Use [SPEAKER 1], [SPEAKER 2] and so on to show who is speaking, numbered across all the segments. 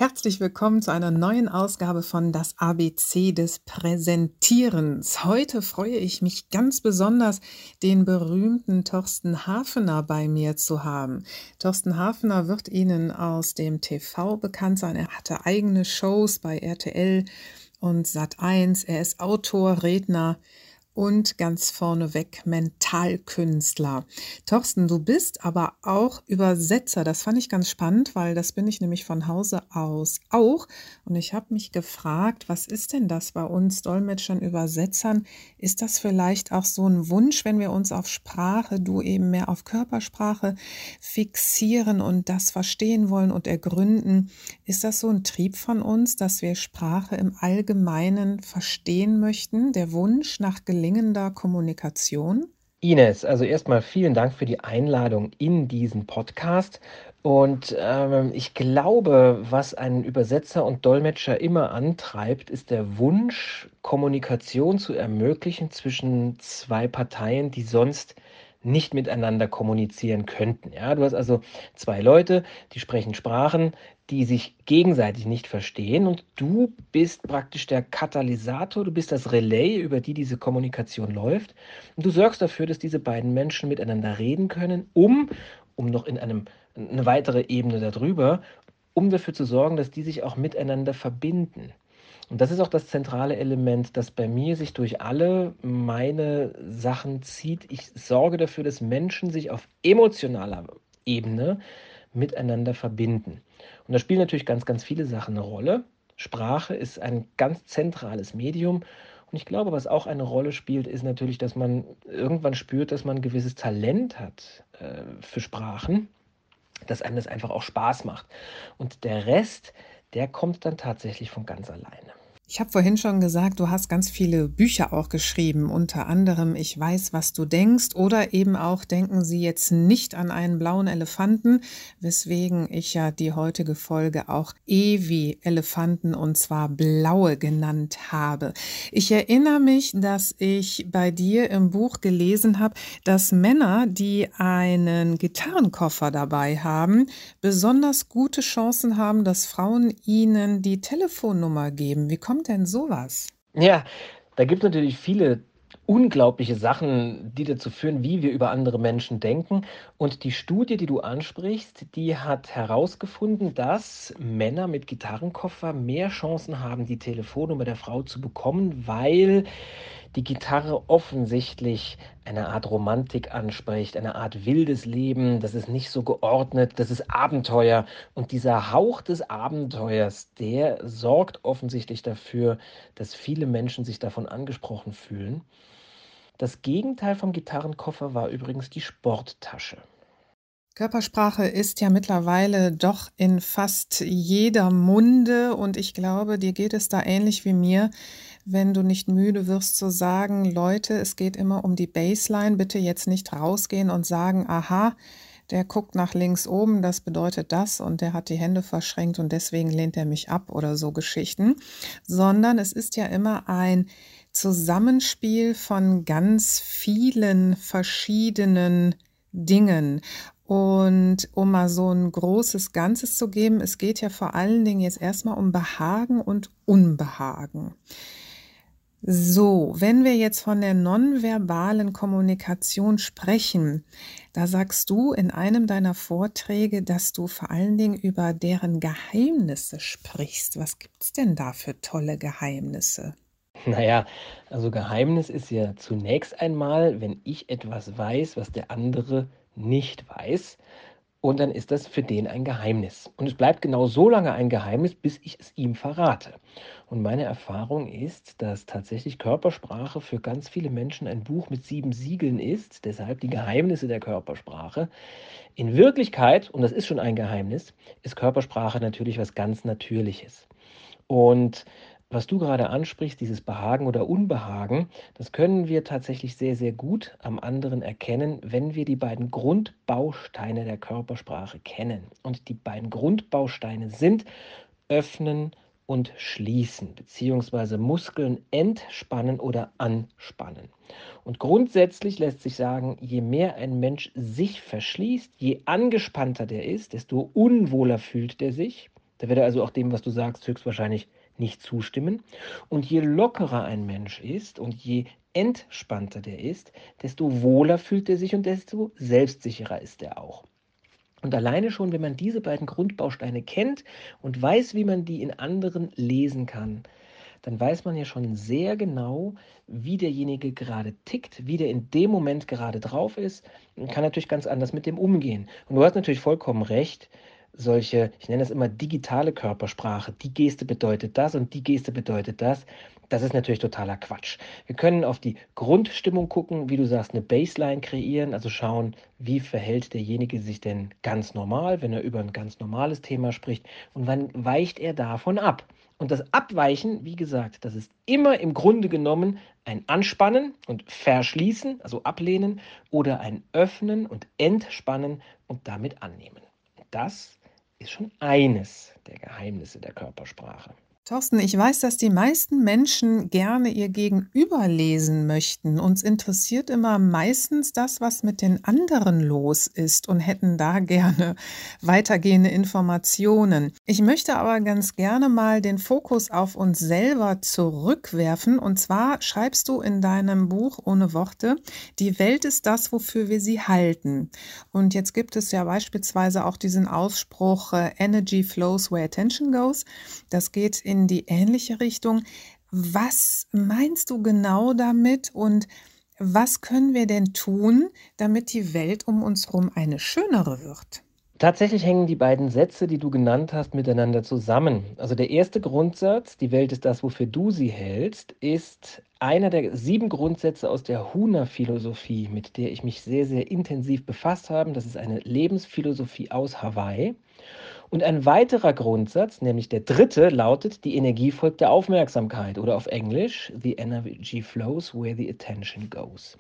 [SPEAKER 1] Herzlich willkommen zu einer neuen Ausgabe von Das ABC des Präsentierens. Heute freue ich mich ganz besonders, den berühmten Thorsten Hafener bei mir zu haben. Thorsten Hafener wird Ihnen aus dem TV bekannt sein. Er hatte eigene Shows bei RTL und Sat.1. Er ist Autor, Redner und ganz vorneweg Mentalkünstler. Thorsten, du bist aber auch Übersetzer. Das fand ich ganz spannend, weil das bin ich nämlich von Hause aus auch. Und ich habe mich gefragt, was ist denn das bei uns Dolmetschern, Übersetzern? Ist das vielleicht auch so ein Wunsch, wenn wir uns auf Sprache, du eben mehr auf Körpersprache fixieren und das verstehen wollen und ergründen? Ist das so ein Trieb von uns, dass wir Sprache im Allgemeinen verstehen möchten? Der Wunsch nach gelingender Kommunikation?
[SPEAKER 2] Ines, also erstmal vielen Dank für die Einladung in diesen Podcast. Und ich glaube, was einen Übersetzer und Dolmetscher immer antreibt, ist der Wunsch, Kommunikation zu ermöglichen zwischen zwei Parteien, die sonst nicht miteinander kommunizieren könnten. Ja, du hast also zwei Leute, die sprechen Sprachen, die sich gegenseitig nicht verstehen, und du bist praktisch der Katalysator, du bist das Relais, über die diese Kommunikation läuft. Und du sorgst dafür, dass diese beiden Menschen miteinander reden können, um noch in eine weitere Ebene darüber, um dafür zu sorgen, dass die sich auch miteinander verbinden. Und das ist auch das zentrale Element, das bei mir sich durch alle meine Sachen zieht. Ich sorge dafür, dass Menschen sich auf emotionaler Ebene miteinander verbinden. Und da spielen natürlich ganz, ganz viele Sachen eine Rolle. Sprache ist ein ganz zentrales Medium. Und ich glaube, was auch eine Rolle spielt, ist natürlich, dass man irgendwann spürt, dass man ein gewisses Talent hat für Sprachen, dass einem das einfach auch Spaß macht. Und der Rest, der kommt dann tatsächlich von ganz alleine.
[SPEAKER 1] Ich habe vorhin schon gesagt, du hast ganz viele Bücher auch geschrieben, unter anderem Ich weiß, was du denkst oder eben auch Denken Sie jetzt nicht an einen blauen Elefanten, weswegen ich ja die heutige Folge auch wie Elefanten und zwar blaue genannt habe. Ich erinnere mich, dass ich bei dir im Buch gelesen habe, dass Männer, die einen Gitarrenkoffer dabei haben, besonders gute Chancen haben, dass Frauen ihnen die Telefonnummer geben. Wie kommt denn sowas?
[SPEAKER 2] Ja, da gibt es natürlich viele unglaubliche Sachen, die dazu führen, wie wir über andere Menschen denken. Und die Studie, die du ansprichst, die hat herausgefunden, dass Männer mit Gitarrenkoffer mehr Chancen haben, die Telefonnummer der Frau zu bekommen, weil die Gitarre offensichtlich eine Art Romantik anspricht, eine Art wildes Leben, das ist nicht so geordnet, das ist Abenteuer. Und dieser Hauch des Abenteuers, der sorgt offensichtlich dafür, dass viele Menschen sich davon angesprochen fühlen. Das Gegenteil vom Gitarrenkoffer war übrigens die Sporttasche.
[SPEAKER 1] Körpersprache ist ja mittlerweile doch in fast jeder Munde und ich glaube, dir geht es da ähnlich wie mir, wenn du nicht müde wirst zu sagen, Leute, es geht immer um die Baseline, bitte jetzt nicht rausgehen und sagen, aha, der guckt nach links oben, das bedeutet das und der hat die Hände verschränkt und deswegen lehnt er mich ab oder so Geschichten, sondern es ist ja immer ein Zusammenspiel von ganz vielen verschiedenen Dingen. Und um mal so ein großes Ganzes zu geben, es geht ja vor allen Dingen jetzt erstmal um Behagen und Unbehagen. So, wenn wir jetzt von der nonverbalen Kommunikation sprechen, da sagst du in einem deiner Vorträge, dass du vor allen Dingen über deren Geheimnisse sprichst. Was gibt's denn da für tolle Geheimnisse?
[SPEAKER 2] Naja, also Geheimnis ist ja zunächst einmal, wenn ich etwas weiß, was der andere nicht weiß. Und dann ist das für den ein Geheimnis. Und es bleibt genau so lange ein Geheimnis, bis ich es ihm verrate. Und meine Erfahrung ist, dass tatsächlich Körpersprache für ganz viele Menschen ein Buch mit 7 Siegeln ist, deshalb die Geheimnisse der Körpersprache. In Wirklichkeit, und das ist schon ein Geheimnis, ist Körpersprache natürlich was ganz Natürliches. Und was du gerade ansprichst, dieses Behagen oder Unbehagen, das können wir tatsächlich sehr, sehr gut am anderen erkennen, wenn wir die beiden Grundbausteine der Körpersprache kennen. Und die beiden Grundbausteine sind öffnen und schließen, beziehungsweise Muskeln entspannen oder anspannen. Und grundsätzlich lässt sich sagen, je mehr ein Mensch sich verschließt, je angespannter der ist, desto unwohler fühlt er sich. Der wird also auch dem, was du sagst, höchstwahrscheinlich nicht zustimmen. Und je lockerer ein Mensch ist und je entspannter der ist, desto wohler fühlt er sich und desto selbstsicherer ist er auch. Und alleine schon, wenn man diese beiden Grundbausteine kennt und weiß, wie man die in anderen lesen kann, dann weiß man ja schon sehr genau, wie derjenige gerade tickt, wie der in dem Moment gerade drauf ist und kann natürlich ganz anders mit dem umgehen. Und du hast natürlich vollkommen recht, solche, ich nenne das immer digitale Körpersprache, die Geste bedeutet das und die Geste bedeutet das. Das ist natürlich totaler Quatsch. Wir können auf die Grundstimmung gucken, wie du sagst, eine Baseline kreieren, also schauen, wie verhält derjenige sich denn ganz normal, wenn er über ein ganz normales Thema spricht und wann weicht er davon ab. Und das Abweichen, wie gesagt, das ist immer im Grunde genommen ein Anspannen und Verschließen, also ablehnen, oder ein Öffnen und Entspannen und damit annehmen. Das ist schon eines der Geheimnisse der Körpersprache.
[SPEAKER 1] Thorsten, ich weiß, dass die meisten Menschen gerne ihr Gegenüber lesen möchten. Uns interessiert immer meistens das, was mit den anderen los ist und hätten da gerne weitergehende Informationen. Ich möchte aber ganz gerne mal den Fokus auf uns selber zurückwerfen. Und zwar schreibst du in deinem Buch Ohne Worte, die Welt ist das, wofür wir sie halten. Und jetzt gibt es ja beispielsweise auch diesen Ausspruch, Energy flows where attention goes. Das geht in die ähnliche Richtung. Was meinst du genau damit und was können wir denn tun, damit die Welt um uns herum eine schönere wird?
[SPEAKER 2] Tatsächlich hängen die beiden Sätze, die du genannt hast, miteinander zusammen. Also der erste Grundsatz, die Welt ist das, wofür du sie hältst, ist einer der 7 Grundsätze aus der Huna-Philosophie, mit der ich mich sehr, sehr intensiv befasst habe. Das ist eine Lebensphilosophie aus Hawaii. Und ein weiterer Grundsatz, nämlich der dritte, lautet, die Energie folgt der Aufmerksamkeit oder auf Englisch, the energy flows where the attention goes.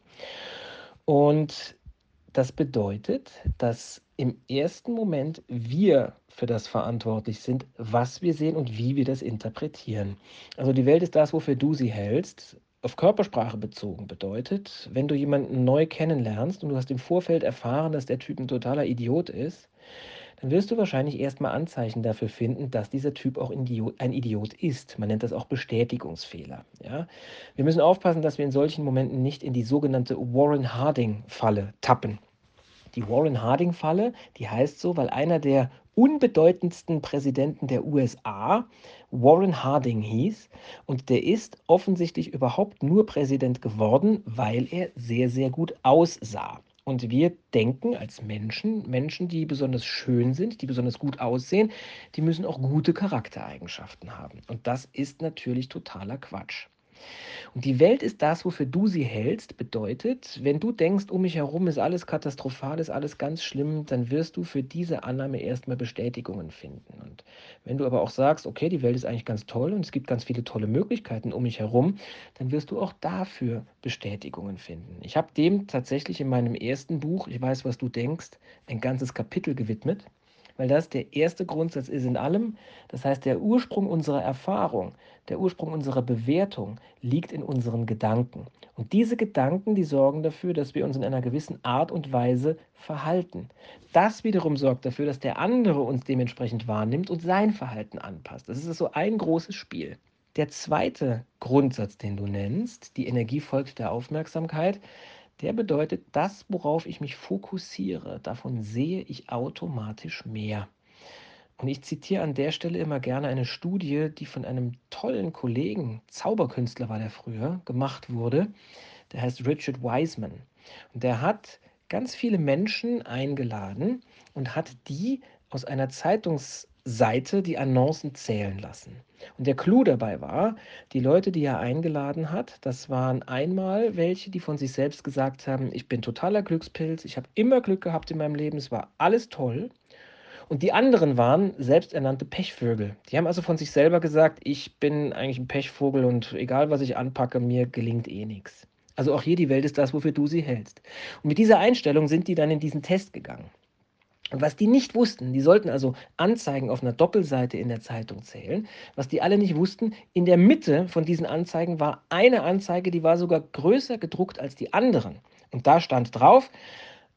[SPEAKER 2] Und das bedeutet, dass im ersten Moment wir für das verantwortlich sind, was wir sehen und wie wir das interpretieren. Also die Welt ist das, wofür du sie hältst. Auf Körpersprache bezogen bedeutet, wenn du jemanden neu kennenlernst und du hast im Vorfeld erfahren, dass der Typ ein totaler Idiot ist, dann wirst du wahrscheinlich erstmal Anzeichen dafür finden, dass dieser Typ auch ein Idiot ist. Man nennt das auch Bestätigungsfehler. Ja? Wir müssen aufpassen, dass wir in solchen Momenten nicht in die sogenannte Warren Harding-Falle tappen. Die Warren Harding-Falle, die heißt so, weil einer der unbedeutendsten Präsidenten der USA Warren Harding hieß und der ist offensichtlich überhaupt nur Präsident geworden, weil er sehr, sehr gut aussah. Und wir denken als Menschen, Menschen, die besonders schön sind, die besonders gut aussehen, die müssen auch gute Charaktereigenschaften haben. Und das ist natürlich totaler Quatsch. Und die Welt ist das, wofür du sie hältst, bedeutet, wenn du denkst, um mich herum ist alles katastrophal, ist alles ganz schlimm, dann wirst du für diese Annahme erstmal Bestätigungen finden. Und wenn du aber auch sagst, okay, die Welt ist eigentlich ganz toll und es gibt ganz viele tolle Möglichkeiten um mich herum, dann wirst du auch dafür Bestätigungen finden. Ich habe dem tatsächlich in meinem ersten Buch, ich weiß, was du denkst, ein ganzes Kapitel gewidmet, weil das der erste Grundsatz ist in allem. Das heißt, der Ursprung unserer Erfahrung, der Ursprung unserer Bewertung liegt in unseren Gedanken. Und diese Gedanken, die sorgen dafür, dass wir uns in einer gewissen Art und Weise verhalten. Das wiederum sorgt dafür, dass der andere uns dementsprechend wahrnimmt und sein Verhalten anpasst. Das ist so ein großes Spiel. Der zweite Grundsatz, den du nennst, die Energie folgt der Aufmerksamkeit, der bedeutet, das, worauf ich mich fokussiere, davon sehe ich automatisch mehr. Und ich zitiere an der Stelle immer gerne eine Studie, die von einem tollen Kollegen, Zauberkünstler war der früher, gemacht wurde. Der heißt Richard Wiseman. Und der hat ganz viele Menschen eingeladen und hat die aus einer Zeitungsseite die Annoncen zählen lassen. Und der Clou dabei war, die Leute, die er eingeladen hat, das waren einmal welche, die von sich selbst gesagt haben, ich bin totaler Glückspilz, ich habe immer Glück gehabt in meinem Leben, es war alles toll. Und die anderen waren selbsternannte Pechvögel. Die haben also von sich selber gesagt, ich bin eigentlich ein Pechvogel und egal was ich anpacke, mir gelingt eh nichts. Also auch hier, die Welt ist das, wofür du sie hältst. Und mit dieser Einstellung sind die dann in diesen Test gegangen. Und was die nicht wussten, die sollten also Anzeigen auf einer Doppelseite in der Zeitung zählen. Was die alle nicht wussten, in der Mitte von diesen Anzeigen war eine Anzeige, die war sogar größer gedruckt als die anderen. Und da stand drauf,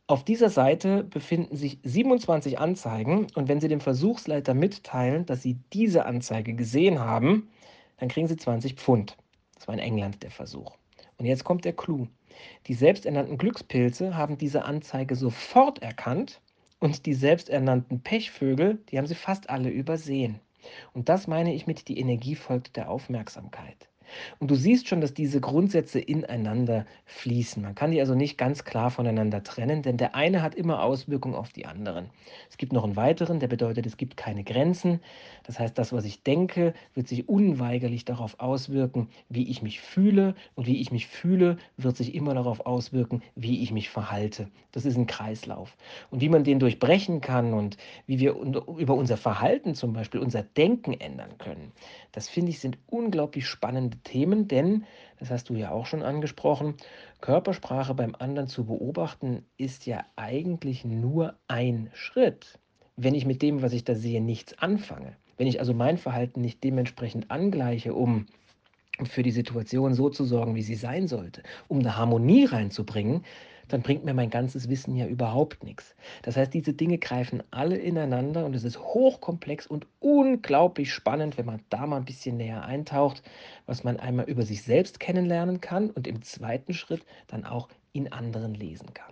[SPEAKER 2] Auf dieser Seite befinden sich 27 Anzeigen und wenn Sie dem Versuchsleiter mitteilen, dass Sie diese Anzeige gesehen haben, dann kriegen Sie 20 Pfund. Das war in England der Versuch. Und jetzt kommt der Clou. Die selbsternannten Glückspilze haben diese Anzeige sofort erkannt und die selbsternannten Pechvögel, die haben sie fast alle übersehen. Und das meine ich mit die Energie folgt der Aufmerksamkeit. Und du siehst schon, dass diese Grundsätze ineinander fließen. Man kann die also nicht ganz klar voneinander trennen, denn der eine hat immer Auswirkungen auf die anderen. Es gibt noch einen weiteren, der bedeutet, es gibt keine Grenzen. Das heißt, das, was ich denke, wird sich unweigerlich darauf auswirken, wie ich mich fühle. Und wie ich mich fühle, wird sich immer darauf auswirken, wie ich mich verhalte. Das ist ein Kreislauf. Und wie man den durchbrechen kann und wie wir über unser Verhalten zum Beispiel, unser Denken ändern können, das finde ich sind unglaublich spannende Themen, denn, das hast du ja auch schon angesprochen, Körpersprache beim anderen zu beobachten, ist ja eigentlich nur ein Schritt. Wenn ich mit dem, was ich da sehe, nichts anfange, wenn ich also mein Verhalten nicht dementsprechend angleiche, um für die Situation so zu sorgen, wie sie sein sollte, um eine Harmonie reinzubringen, dann bringt mir mein ganzes Wissen ja überhaupt nichts. Das heißt, diese Dinge greifen alle ineinander und es ist hochkomplex und unglaublich spannend, wenn man da mal ein bisschen näher eintaucht, was man einmal über sich selbst kennenlernen kann und im zweiten Schritt dann auch in anderen lesen kann.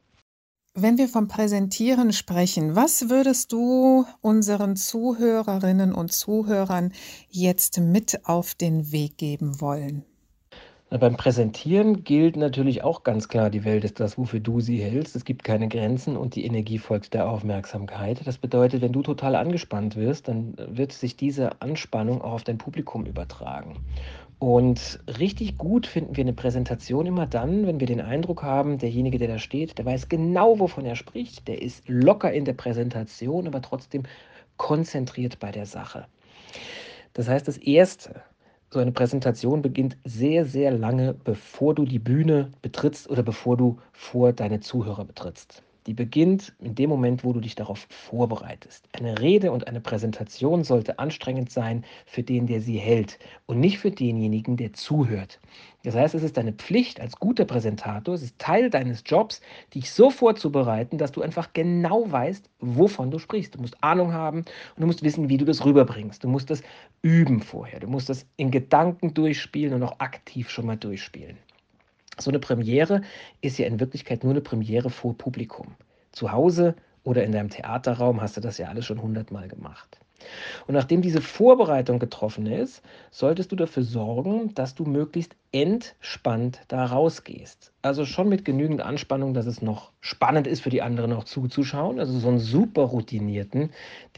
[SPEAKER 1] Wenn wir vom Präsentieren sprechen, was würdest du unseren Zuhörerinnen und Zuhörern jetzt mit auf den Weg geben wollen?
[SPEAKER 2] Na, beim Präsentieren gilt natürlich auch ganz klar, die Welt ist das, wofür du sie hältst. Es gibt keine Grenzen und die Energie folgt der Aufmerksamkeit. Das bedeutet, wenn du total angespannt wirst, dann wird sich diese Anspannung auch auf dein Publikum übertragen. Und richtig gut finden wir eine Präsentation immer dann, wenn wir den Eindruck haben, derjenige, der da steht, der weiß genau, wovon er spricht, der ist locker in der Präsentation, aber trotzdem konzentriert bei der Sache. Das heißt, das Erste, so eine Präsentation beginnt sehr, sehr lange, bevor du die Bühne betrittst oder bevor du vor deine Zuhörer betrittst. Die beginnt in dem Moment, wo du dich darauf vorbereitest. Eine Rede und eine Präsentation sollte anstrengend sein für den, der sie hält und nicht für denjenigen, der zuhört. Das heißt, es ist deine Pflicht als guter Präsentator, es ist Teil deines Jobs, dich so vorzubereiten, dass du einfach genau weißt, wovon du sprichst. Du musst Ahnung haben und du musst wissen, wie du das rüberbringst. Du musst das üben vorher. Du musst das in Gedanken durchspielen und auch aktiv schon mal durchspielen. So eine Premiere ist ja in Wirklichkeit nur eine Premiere vor Publikum. Zu Hause oder in deinem Theaterraum hast du das ja alles schon 100-mal gemacht. Und nachdem diese Vorbereitung getroffen ist, solltest du dafür sorgen, dass du möglichst entspannt da rausgehst. Also schon mit genügend Anspannung, dass es noch spannend ist für die anderen auch zuzuschauen. Also so einen super routinierten,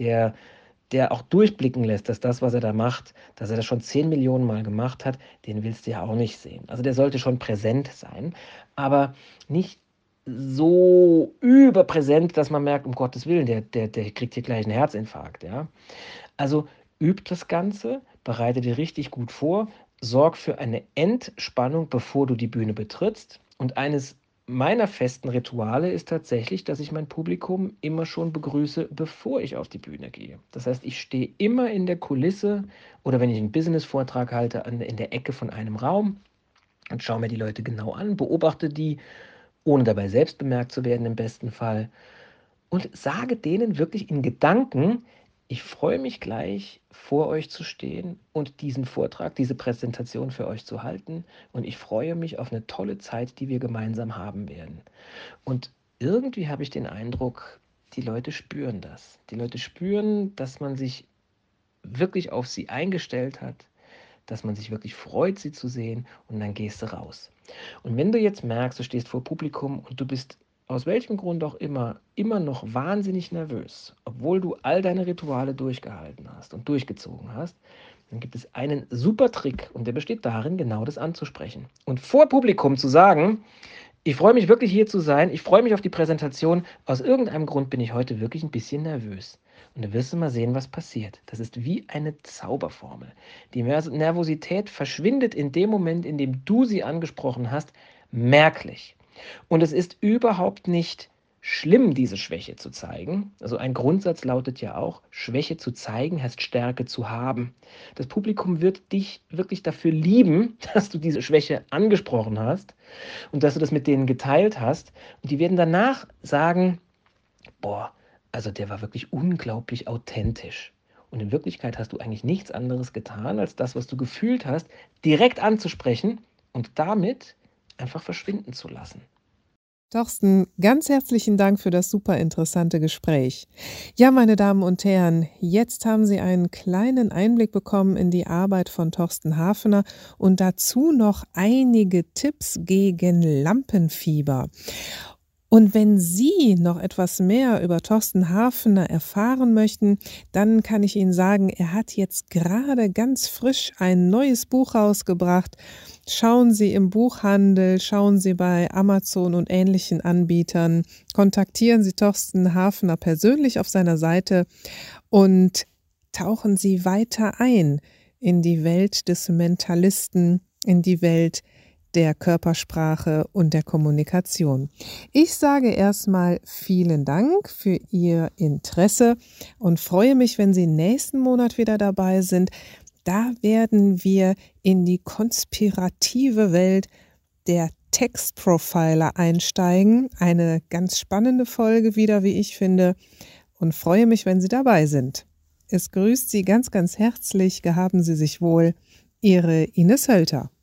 [SPEAKER 2] der auch durchblicken lässt, dass das, was er da macht, dass er das schon 10 Millionen Mal gemacht hat, den willst du ja auch nicht sehen. Also der sollte schon präsent sein, aber nicht so überpräsent, dass man merkt, um Gottes Willen, der kriegt hier gleich einen Herzinfarkt. Ja? Also üb das Ganze, bereite dir richtig gut vor, sorg für eine Entspannung, bevor du die Bühne betrittst. Und eines meiner festen Rituale ist tatsächlich, dass ich mein Publikum immer schon begrüße, bevor ich auf die Bühne gehe. Das heißt, ich stehe immer in der Kulisse oder wenn ich einen Business-Vortrag halte, in der Ecke von einem Raum und schaue mir die Leute genau an, beobachte die, ohne dabei selbst bemerkt zu werden im besten Fall und sage denen wirklich in Gedanken, ich freue mich gleich, vor euch zu stehen und diesen Vortrag, diese Präsentation für euch zu halten. Und ich freue mich auf eine tolle Zeit, die wir gemeinsam haben werden. Und irgendwie habe ich den Eindruck, die Leute spüren das. Die Leute spüren, dass man sich wirklich auf sie eingestellt hat, dass man sich wirklich freut, sie zu sehen und dann gehst du raus. Und wenn du jetzt merkst, du stehst vor Publikum und du bist aus welchem Grund auch immer noch wahnsinnig nervös, obwohl du all deine Rituale durchgehalten hast und durchgezogen hast, dann gibt es einen super Trick und der besteht darin, genau das anzusprechen. Und vor Publikum zu sagen, ich freue mich wirklich hier zu sein, ich freue mich auf die Präsentation, aus irgendeinem Grund bin ich heute wirklich ein bisschen nervös. Und dann wirst du mal sehen, was passiert. Das ist wie eine Zauberformel. Die Nervosität verschwindet in dem Moment, in dem du sie angesprochen hast, merklich. Und es ist überhaupt nicht schlimm, diese Schwäche zu zeigen. Also ein Grundsatz lautet ja auch, Schwäche zu zeigen heißt Stärke zu haben. Das Publikum wird dich wirklich dafür lieben, dass du diese Schwäche angesprochen hast und dass du das mit denen geteilt hast. Und die werden danach sagen, boah, also der war wirklich unglaublich authentisch. Und in Wirklichkeit hast du eigentlich nichts anderes getan, als das, was du gefühlt hast, direkt anzusprechen und damit einfach verschwinden zu lassen.
[SPEAKER 1] Torsten, ganz herzlichen Dank für das super interessante Gespräch. Ja, meine Damen und Herren, jetzt haben Sie einen kleinen Einblick bekommen in die Arbeit von Thorsten Hafener und dazu noch einige Tipps gegen Lampenfieber. Und wenn Sie noch etwas mehr über Thorsten Hafener erfahren möchten, dann kann ich Ihnen sagen, er hat jetzt gerade ganz frisch ein neues Buch rausgebracht. Schauen Sie im Buchhandel, schauen Sie bei Amazon und ähnlichen Anbietern, kontaktieren Sie Thorsten Hafener persönlich auf seiner Seite und tauchen Sie weiter ein in die Welt des Mentalisten, in die Welt der Körpersprache und der Kommunikation. Ich sage erstmal vielen Dank für Ihr Interesse und freue mich, wenn Sie nächsten Monat wieder dabei sind. Da werden wir in die konspirative Welt der Textprofiler einsteigen. Eine ganz spannende Folge wieder, wie ich finde, und freue mich, wenn Sie dabei sind. Es grüßt Sie ganz, ganz herzlich. Gehaben Sie sich wohl. Ihre Ines Hölter.